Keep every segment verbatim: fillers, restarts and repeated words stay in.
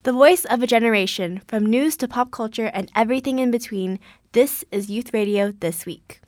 The voice of a generation, from news to pop culture and everything in between, this is Youth Radio This Week.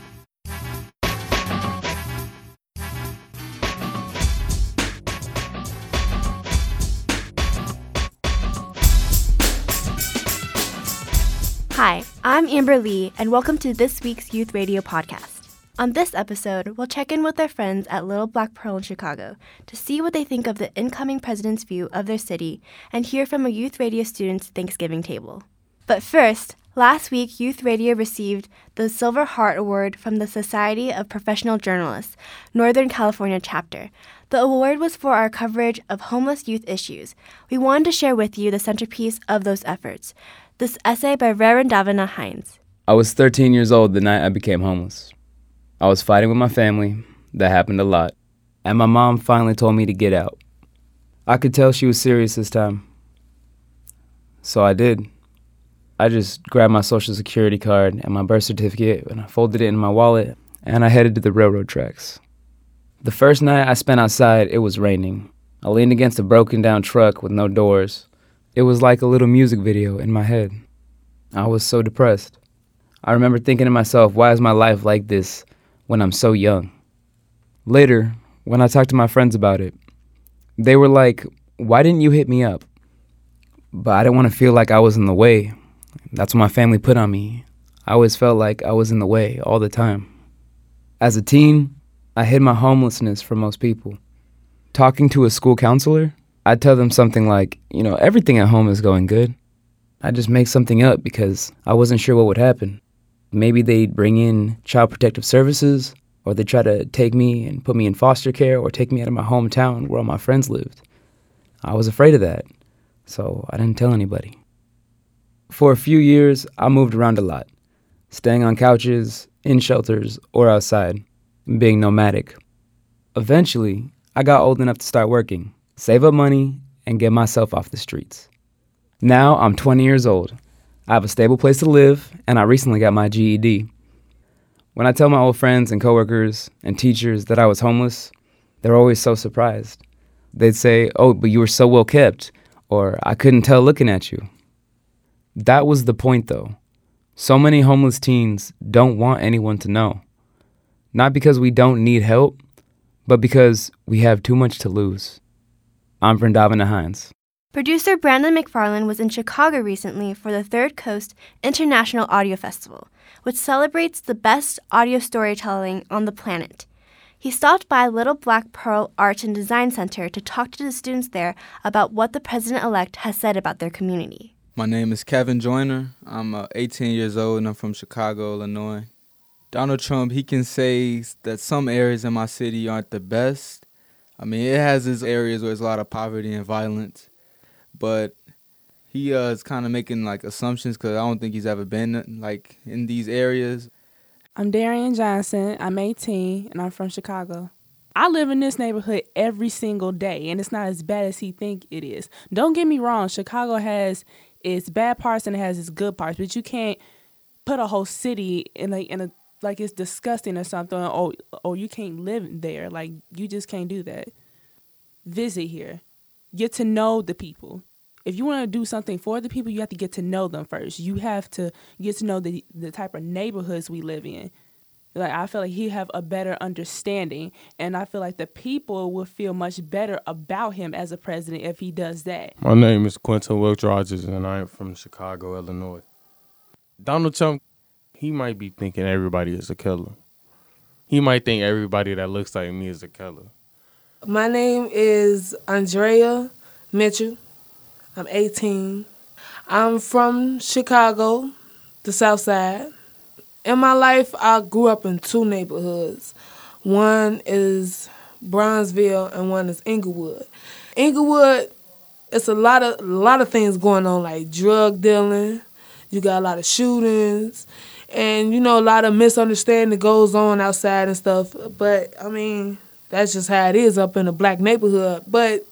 Hi, I'm Amber Lee, and welcome to this week's Youth Radio podcast. On this episode, we'll check in with our friends at Little Black Pearl in Chicago to see what they think of the incoming president's view of their city and hear from a Youth Radio student's Thanksgiving table. But first, last week, Youth Radio received the Silver Heart Award from the Society of Professional Journalists, Northern California chapter. The award was for our coverage of homeless youth issues. We wanted to share with you the centerpiece of those efforts, this essay by Reverend Davina Hines. I was thirteen years old the night I became homeless. I was fighting with my family. That happened a lot. And my mom finally told me to get out. I could tell she was serious this time. So I did. I just grabbed my social security card and my birth certificate and I folded it in my wallet and I headed to the railroad tracks. The first night I spent outside, it was raining. I leaned against a broken down truck with no doors. It was like a little music video in my head. I was so depressed. I remember thinking to myself, why is my life like this when I'm so young? Later, when I talked to my friends about it, they were like, why didn't you hit me up? But I didn't want to feel like I was in the way. That's what my family put on me. I always felt like I was in the way all the time. As a teen, I hid my homelessness from most people. Talking to a school counselor, I'd tell them something like, you know, everything at home is going good. I'd just make something up because I wasn't sure what would happen. Maybe they'd bring in Child Protective Services, or they'd try to take me and put me in foster care, or take me out of my hometown where all my friends lived. I was afraid of that, so I didn't tell anybody. For a few years, I moved around a lot, staying on couches, in shelters, or outside, being nomadic. Eventually, I got old enough to start working, save up money, and get myself off the streets. Now I'm twenty years old. I have a stable place to live, and I recently got my G E D. When I tell my old friends and coworkers and teachers that I was homeless, they're always so surprised. They'd say, oh, but you were so well kept, or I couldn't tell looking at you. That was the point, though. So many homeless teens don't want anyone to know. Not because we don't need help, but because we have too much to lose. I'm Davina Hines. Producer Brandon McFarland was in Chicago recently for the Third Coast International Audio Festival, which celebrates the best audio storytelling on the planet. He stopped by Little Black Pearl Arts and Design Center to talk to the students there about what the president-elect has said about their community. My name is Kevin Joyner. I'm uh, eighteen years old and I'm from Chicago, Illinois. Donald Trump, he can say that some areas in my city aren't the best. I mean, it has its areas where there's a lot of poverty and violence, but he uh, is kind of making like assumptions because I don't think he's ever been like in these areas. I'm Darian Johnson. I'm eighteen and I'm from Chicago. I live in this neighborhood every single day, and it's not as bad as he think it is. Don't get me wrong, Chicago has its bad parts and it has its good parts, but you can't put a whole city in like in a like it's disgusting or something, or or you can't live there. Like, you just can't do that. Visit here. Get to know the people. If you want to do something for the people, you have to get to know them first. You have to get to know the the type of neighborhoods we live in. Like, I feel like he have a better understanding, and I feel like the people will feel much better about him as a president if he does that. My name is Quentin Wilkes Rogers, and I am from Chicago, Illinois. Donald Trump, he might be thinking everybody is a killer. He might think everybody that looks like me is a killer. My name is Andrea Mitchell. I'm eighteen. I'm from Chicago, the South Side. In my life, I grew up in two neighborhoods. One is Bronzeville and one is Inglewood. Inglewood, it's a lot of a lot of things going on, like drug dealing. You got a lot of shootings, and you know a lot of misunderstanding goes on outside and stuff. But I mean, that's just how it is up in a black neighborhood. But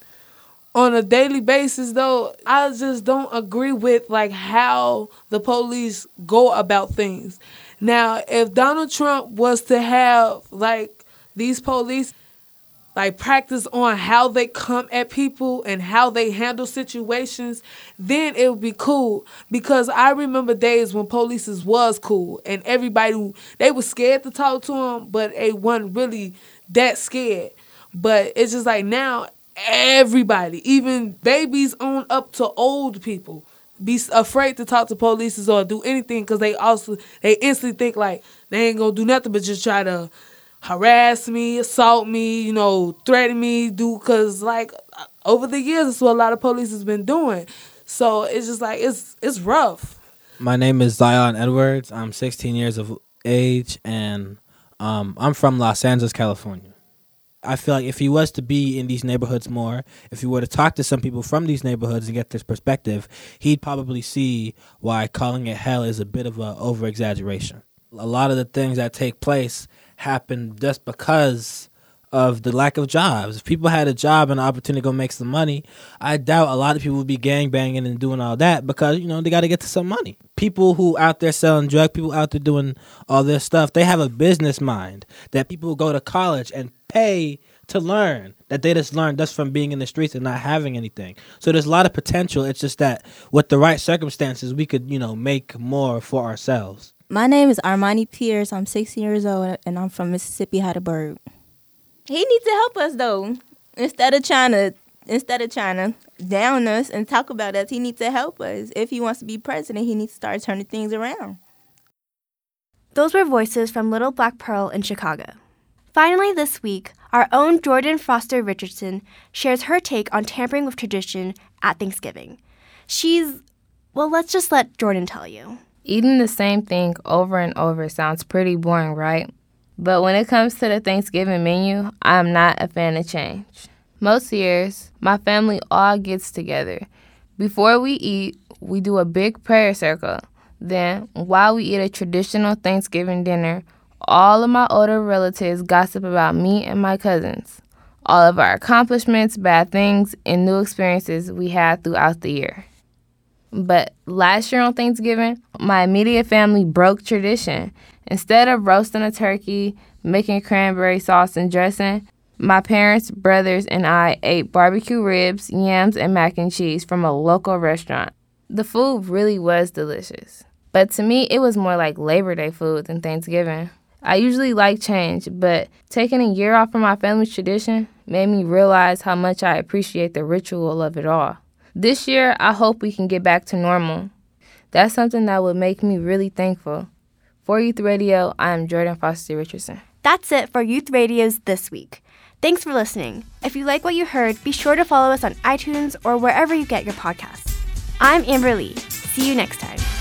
on a daily basis, though, I just don't agree with like how the police go about things. Now, if Donald Trump was to have like these police, like practice on how they come at people and how they handle situations, then it would be cool. Because I remember days when police was cool and everybody, they were scared to talk to them, but they wasn't really that scared. But it's just like now, everybody, even babies on up to old people, be afraid to talk to police or do anything because they also, they instantly think like they ain't gonna do nothing but just try to harass me, assault me, you know, threaten me, do, because like over the years, that's what a lot of police has been doing. So it's just like, it's it's rough. My name is Zion Edwards. I'm sixteen years of age, and um, I'm from Los Angeles, California. I feel like if he was to be in these neighborhoods more, if he were to talk to some people from these neighborhoods and get this perspective, he'd probably see why calling it hell is a bit of an over-exaggeration. A lot of the things that take place happen just because of the lack of jobs. If people had a job and an opportunity to go make some money, I doubt a lot of people would be gangbanging and doing all that because, you know, they got to get to some money. People who out there selling drugs, people out there doing all this stuff, they have a business mind that people who go to college and pay to learn, that they just learned just from being in the streets and not having anything. So there's a lot of potential. It's just that with the right circumstances, we could, you know, make more for ourselves. My name is Armani Pierce. I'm sixteen years old, and I'm from Mississippi, Heidelberg. He needs to help us, though. Instead of trying to, instead of trying to down us and talk about us, he needs to help us. If he wants to be president, he needs to start turning things around. Those were voices from Little Black Pearl in Chicago. Finally this week, our own Jordan Foster Richardson shares her take on tampering with tradition at Thanksgiving. She's, well, let's just let Jordan tell you. Eating the same thing over and over sounds pretty boring, right? But when it comes to the Thanksgiving menu, I'm not a fan of change. Most years, my family all gets together. Before we eat, we do a big prayer circle. Then, while we eat a traditional Thanksgiving dinner, all of my older relatives gossip about me and my cousins, all of our accomplishments, bad things, and new experiences we had throughout the year. But last year on Thanksgiving, my immediate family broke tradition. Instead of roasting a turkey, making cranberry sauce and dressing, my parents, brothers, and I ate barbecue ribs, yams, and mac and cheese from a local restaurant. The food really was delicious. But to me, it was more like Labor Day food than Thanksgiving. I usually like change, but taking a year off from my family's tradition made me realize how much I appreciate the ritual of it all. This year, I hope we can get back to normal. That's something that would make me really thankful. For Youth Radio, I am Jordan Foster Richardson. That's it for Youth Radio's This Week. Thanks for listening. If you like what you heard, be sure to follow us on iTunes or wherever you get your podcasts. I'm Amber Lee. See you next time.